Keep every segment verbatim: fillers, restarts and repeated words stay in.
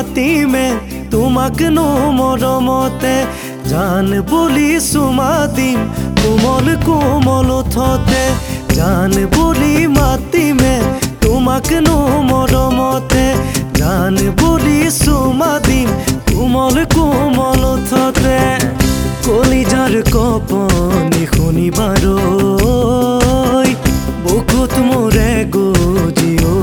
মাতিমে তোমাক নো মৰমতে জান বুলি চুমা দিম কোমল কোমল ওঠতে জান বুলি মাতিমে তোমাক নো মৰমতে জান বুলি চুমা দিম কোমল কোমল ওঠতে কলিজাৰ কপনি শুনিবাৰো বুকুত মোৰে গুজিও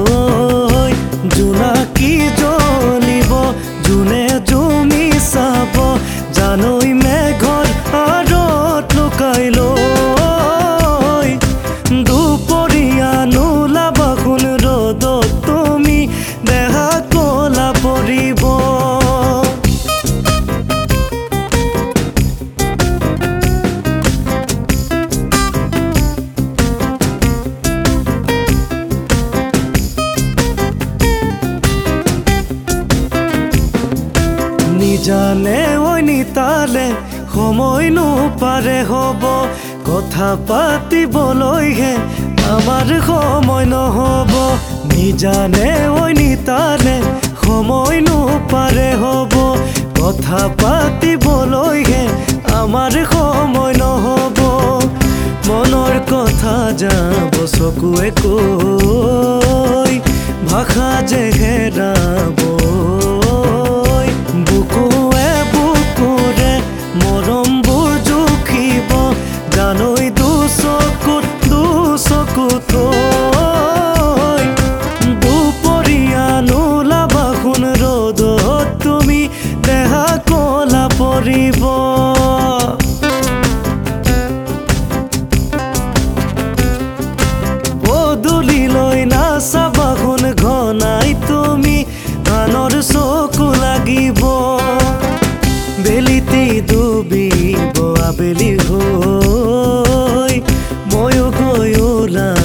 জোনাকী জ্বলিব জোনে জুমি চাব জানৈ মেঘৰ আঁৰত লুকাই লৈ দুপৰীয়া নোলাবা কোন ৰ'দত তুমি দেহা কলা পৰিব জানে ওই নিতালে সময় নোপাৰে হ'ব কথা পাতিবলৈহে আমাৰ সময় নহ'ব নিজানে ওই নিতালে সময় নোপাৰে হ'ব কথা পাতিবলৈহে আমাৰ সময় নহ'ব মনৰ কথা যাব চকুৱে কৈ ভাষা যে হেৰাব বুকুৱে বুকুৰে মৰমবোৰ জুখিব জানৈ দুচকুত দুচকুত দুপৰীয়া নোলাবা কোন ৰ'দত তুমি দেহা কলা পৰিব পদূলিলৈ নাচাবা কোন ঘনাই তুমি আনৰ চকু লাগিব বেলিতে ডুবিব আবেলি হৈ ময়ো গৈ ওলাই